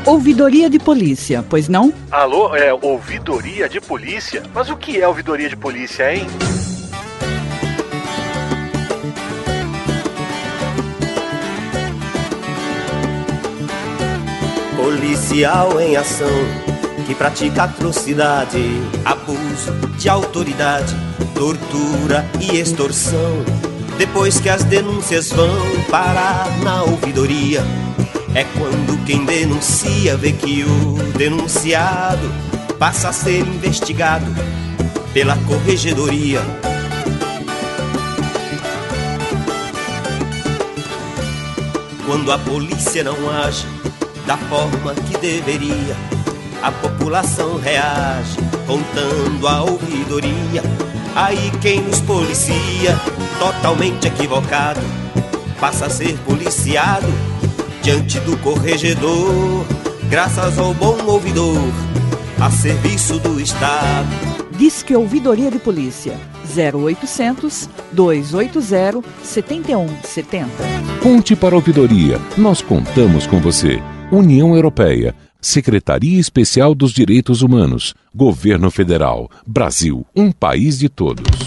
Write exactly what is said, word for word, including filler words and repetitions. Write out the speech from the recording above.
Ouvidoria de polícia, pois não? Alô, é ouvidoria de polícia? Mas o que é ouvidoria de polícia, hein? Policial em ação, que pratica atrocidade, abuso de autoridade, tortura e extorsão. Depois que as denúncias vão parar na ouvidoria, é quando quem denuncia vê que o denunciado passa a ser investigado pela corregedoria. Quando a polícia não age da forma que deveria, a população reage contando a ouvidoria. Aí quem nos policia, totalmente equivocado, passa a ser policiado diante do corregedor, graças ao bom ouvidor, a serviço do Estado. Disque Ouvidoria de Polícia zero oitocentos, dois oito zero, sete um sete zero. Conte para a ouvidoria, nós contamos com você. União Europeia, Secretaria Especial dos Direitos Humanos, Governo Federal, Brasil, um país de todos.